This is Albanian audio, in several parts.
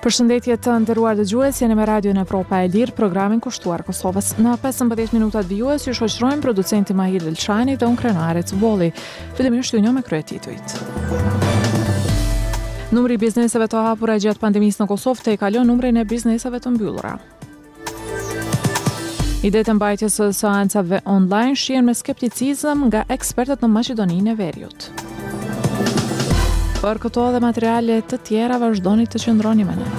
Përshëndetje të nderuar dëgjues, jeni me Radion Evropa e Lirë, programin kushtuar Kosovës. Në 15 minutat vijues ju shoqërojmë producenti Mahir Elçani dhe unë Krenare Cuboli. Fillimisht ju njoh me kryetitujt. Numri i bizneseve të hapura gjatë pandemisë në Kosovë tejkalon numrin e bizneseve të mbyllura. Idetë e mbajtjes së seancave online shihen me skepticizëm nga ekspertët në Maqedoninë e Veriut. Për këto dhe materiale të tjera vazhdoni të qëndroni me ne.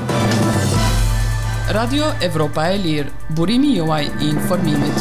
Radio Evropa e Lirë, burimi juaj i informimit.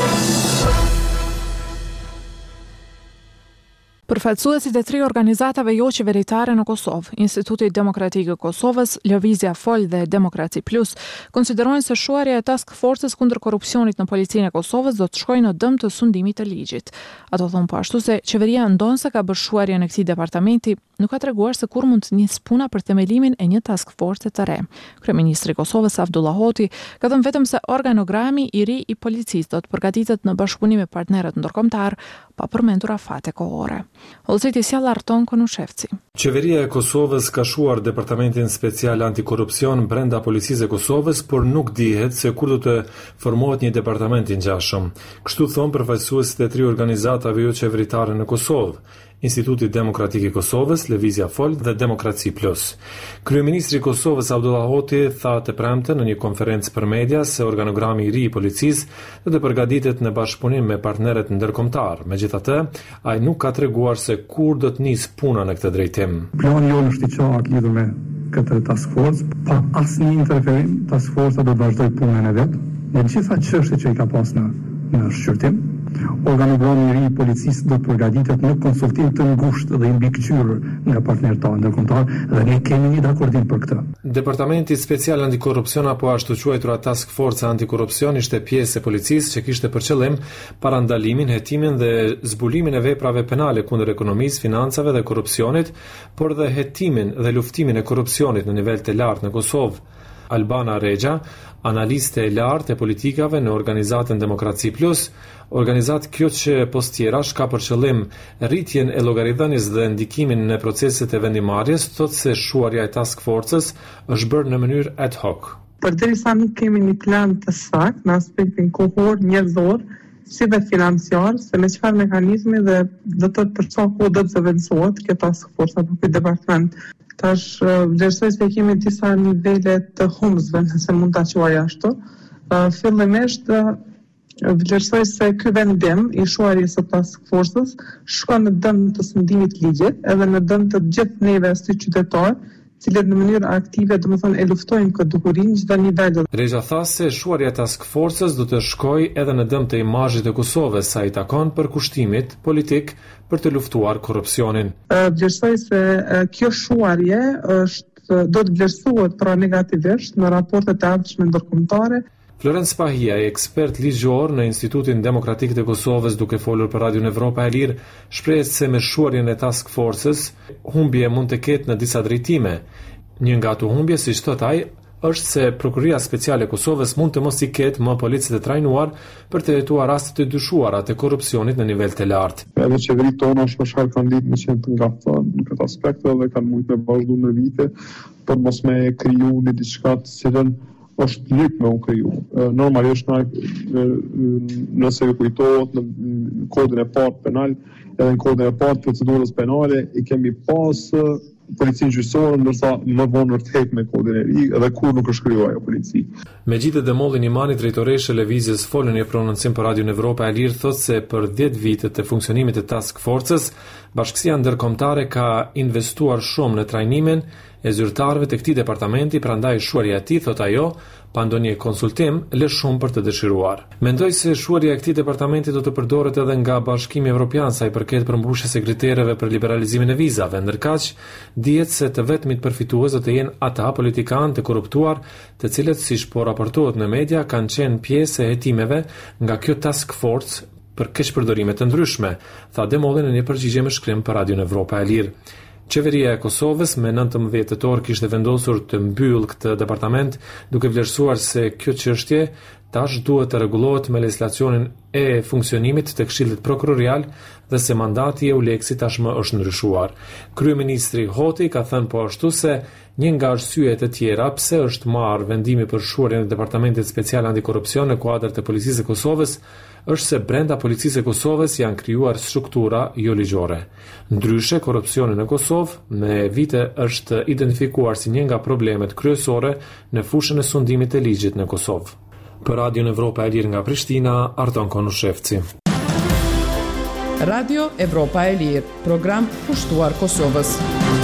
Përfaqësuesit e 3 organizatave jo qeveritare në Kosovë, Instituti Demokratik i Kosovës, Lëvizja Fol dhe Demokraci Plus, konsiderojnë se shuarja e Task Forces kundër korrupsionit në policinë e Kosovës do të shkojë në dëm të sundimit të ligjit. Ato thonë po ashtu se qeveria ndonë se ka bërë shuarjen e këtij departamenti, nuk ka treguar se kur mund të nisë puna për themelimin e një task force të re. Kryeministri i Kosovës Abdullah Hoti ka thënë vetëm se organogrami i ri i policisë do të përgatitet në bashkëpunim me partnerët ndërkombëtar, pa përmendur afate kohore. Hollëziti sjell Arton Konushevci. Qeveria e Kosovës ka shuar Departamentin Special Antikorrupsion brenda Policisë e Kosovës, por nuk dihet se kur do të formohet një departament i ngjashëm. Kështu thon përfaqësuesit e 3 organizatave jo qeveritare në Kosovë, Instituti Demokratik i Kosovës, Lëvizja Fol dhe Demokraci Plus. Kryeministri i Kosovës Abdullah Hoti tha të premte në një konferencë për media se organogrami i ri i policisë do të përgatitet në bashkëpunim me partnerët ndërkombëtar. Megjithatë, ai nuk ka treguar se kur do të nisë puna në këtë drejtim. Plani jonë është i qartë lidhur me këtë task force, pa asnjë interferim, task force do të vazhdojë punën e vet. Në gjitha çështjet që i ka pas në shqyrtim, organogrami i ri i policisë do të përgatitet në konsultim të ngushtë dhe i mbikëqyrur nga partnerët tanë ndërkombëtar dhe ne kemi një dakordim për këtë. Departamenti Special Antikorrupsion apo ashtu quajtura Task Force Antikorrupsion ishte pjesë e policisë që kishte për qëllim parandalimin, hetimin dhe zbulimin e veprave penale kundër ekonomisë, financave dhe korrupsionit, por dhe hetimin dhe luftimin e korrupsionit në nivel të lartë në Kosovë. Albana Regja, analiste e lartë e politikave në organizatën Demokraci Plus, organizatë kjo që postjerash ka për qëllim rritjen e llogaridhënies dhe ndikimin në proceset e vendimarrjes, thotë se shuarja e task forces është bërë në mënyrë ad hoc. Përderisa nuk kemi një plan të saktë në aspektin kohor, njerëzor, si dhe financiar, se me çfarë mekanizmi dhe do të për çfarë kohë do të zëvendësohet kjo task force apo ky departament. Tash vlerësoj se kemi disa nivele të humbësve, nëse mund ta quaj ashtu. Fillimisht vlerësoj se ky vendim i shuarjes së task forces shkon në dëm të sundimit të ligjit, edhe në dëm të gjithë neve si qytetarë, cilët në mënyrë aktive, domethënë e luftojnë këtë dukurinë çdo nivel. Regja tha se shuarja e task forces do të shkojë edhe në dëm të imazhit të Kosovës, sa i takon përkushtimit politik për të luftuar korrupsionin. Vlerësoj se kjo shuarje do të vlerësohet pra negativisht në raportet e ardhshme ndërkombëtare. Florence Pahia, ekspert ligjor në Institutin Demokratik të Kosovës, duke folur për Radion Evropa e Lirë, shprehet se me shuarjen e task forces humbje mund të ketë në disa drejtime. Një nga ato humbje, siç thot ai, është se Prokuria Speciale e Kosovës mund të mos i ketë më policë të trajnuar për të hetuar raste të dyshuara të korrupsionit në nivel të lartë. Edhe qeveritë tona shpesh kanë ditë me qenë të ngatëta në këtë aspekt dhe kanë mujtë me vazhdu në vite për mos me kriju një diçka të cilën është lyp me u kriju. Normalisht nëse ju kujtohet në kodin e parë penal edhe në kodin e parë procedurës penale i kemi pas policinë gjyqësore, ndërsa më vonë vërtet me kodin e ri edhe kur nuk është krijuar ajo polici. Megjithëse Demollin Imani, drejtoreshe Lëvizjes Fol në një prononcim për Radion Evropa e Lirë, thotë se për 10 vite të funksionimit të task forces, bashkësia ndërkombëtare ka investuar shumë në trajnimin e zyrtarëve të këtij departamenti, prandaj shuarja e tij, thotë ajo, pa ndonjë konsultim, lë shumë për të dëshiruar. Mendoj se shuarja e këtij departamenti do të përdoret edhe nga Bashkimi Evropian sa i përket përmbushjes së kritereve për liberalizimin e vizave, ndërkaq dihet se të vetmit përfitues do të jenë ata politikanë të korruptuar, të cilët siç po raportohet në media kanë qenë pjesë e hetimeve nga kjo task force për keqpërdorime të ndryshme, tha Demolli në një përgjigje me shkrim për Radion Evropa e Lirë. Qeveria e Kosovës me 19 tetor kishte vendosur të mbyllë këtë departament, duke vlerësuar se kjo çështje tash duhet të rregullohet me legjislacionin e funksionimit të Këshillit Prokurorial dhe se mandati e Uleksit tashmë është ndryshuar. Kryeministri Hoti ka thënë po ashtu se një nga arsyet e tjera pse është marrë vendimi për shuarjen e Departamentit Special Antikorrupsion në kuadër të Policisë së Kosovës është se brenda Policisë së Kosovës janë krijuar struktura jo ligjore. Ndryshe, korrupsioni në Kosovë me vite është identifikuar si një nga problemet kryesore në fushën e sundimit të ligjit në Kosovë. Për Radion Evropa e Lirë nga Prishtina, Arton Konushevci. Radio Evropa e Lirë, program pushtuar Kosovës.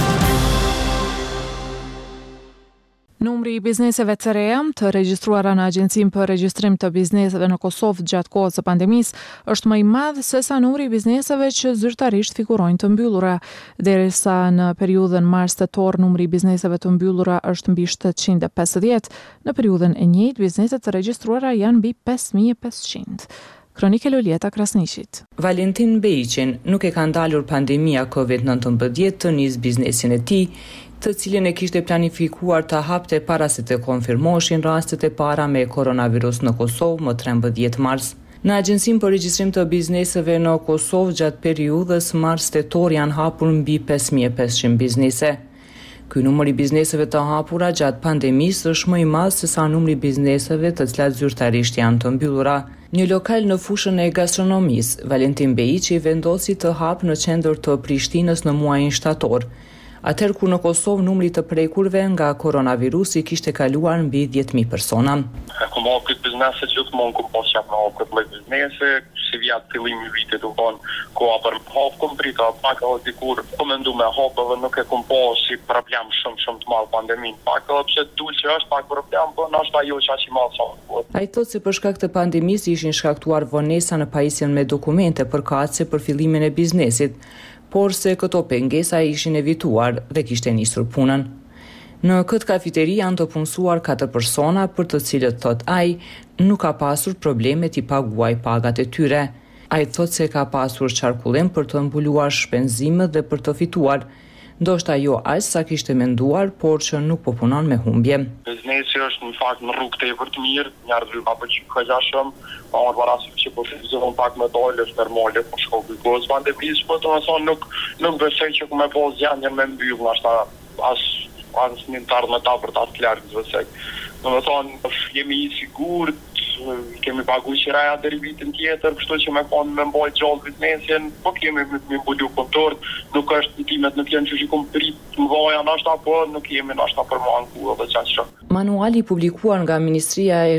Numri I bizneseve të reja të regjistruara në Agjencinë për Regjistrim të Bizneseve në Kosovë gjatë kohës së pandemisë është më I madh se sa numri I bizneseve që zyrtarisht figurojnë të mbyllura, derisa në periudhën mars-tetor numri I bizneseve të mbyllura është mbi 750, në periudhën e njëjtë bizneset të regjistruara janë mbi 5500. Kronike Lolieta Krasnishit. Valentin Bejiqin nuk e ka ndalur pandemia COVID-19 të nis biznesin e tij, të cilin e kishte planifikuar të hapte para se të konfirmoheshin rastet e para me koronavirus në Kosovë më 13 mars. Në Agjencinë për Regjistrim të Bizneseve në Kosovë gjatë periudhës mars-tetor janë hapur mbi 5500 biznese. Ky numër I bizneseve të hapura gjatë pandemisë është më I madh se sa numri I bizneseve të cilat zyrtarisht janë të mbyllura. Një lokal në fushën e gastronomisë, Valentin Bejiqi vendosi të hapë në qendër të Prishtinës në muajin shtator, atëherë kur në Kosovë numri të prekurve nga koronavirusi kishte kaluar mbi 10.000 persona. Kom hapë këtë biznese që gjithmonë kom pas qap me hapë këtë lloj biznese, si vjatë fillimi I vitit u konë koha për hapë kom prita, pak edhe dikur kom mendu me hapë dhe nuk e kom pas si problem shumë të madh pandemin. Pak edhe pse dul që është pak problem, po ndoshta jo që aq I madh sa. Ai thotë se për shkak të pandemisë ishin shkaktuar vonesa në pajisjen me dokumente përkatëse për fillimin e biznesit, por se këto pengesa ishin evituar dhe kishte nisur punën. Në këtë kafiteri janë të punësuar 4 persona për të cilët, thot ai, nuk ka pasur probleme t'i paguaj pagat e tyre. Ai thot se ka pasur qarkullim për të mbuluar shpenzimet dhe për të fituar, ndoshta jo aq sa kishte menduar, por që nuk po punon me humbje. Biznesi është në fakt në rrugë tepër të mirë, njerëzit apo që ka shumë, pa marrë parasysh që po fizikon pak më dalë është normale, po shkopi kohës pandemisë, po të thonë nuk besoj që ku më pas janë me mbyll, as një tarë me ta për ta të largë të vësek. Në më thonë, jemi I sigurt, kemi pagu qiraja deri vitin tjetër, kështu që me konë me mbajt gjallë biznesin, po kemi me mbulu kontort, nuk është timet nuk janë që kom prit më vaja nashta, po nuk jemi nashta për më anku edhe qaqë. Manuali publikuar nga Ministria e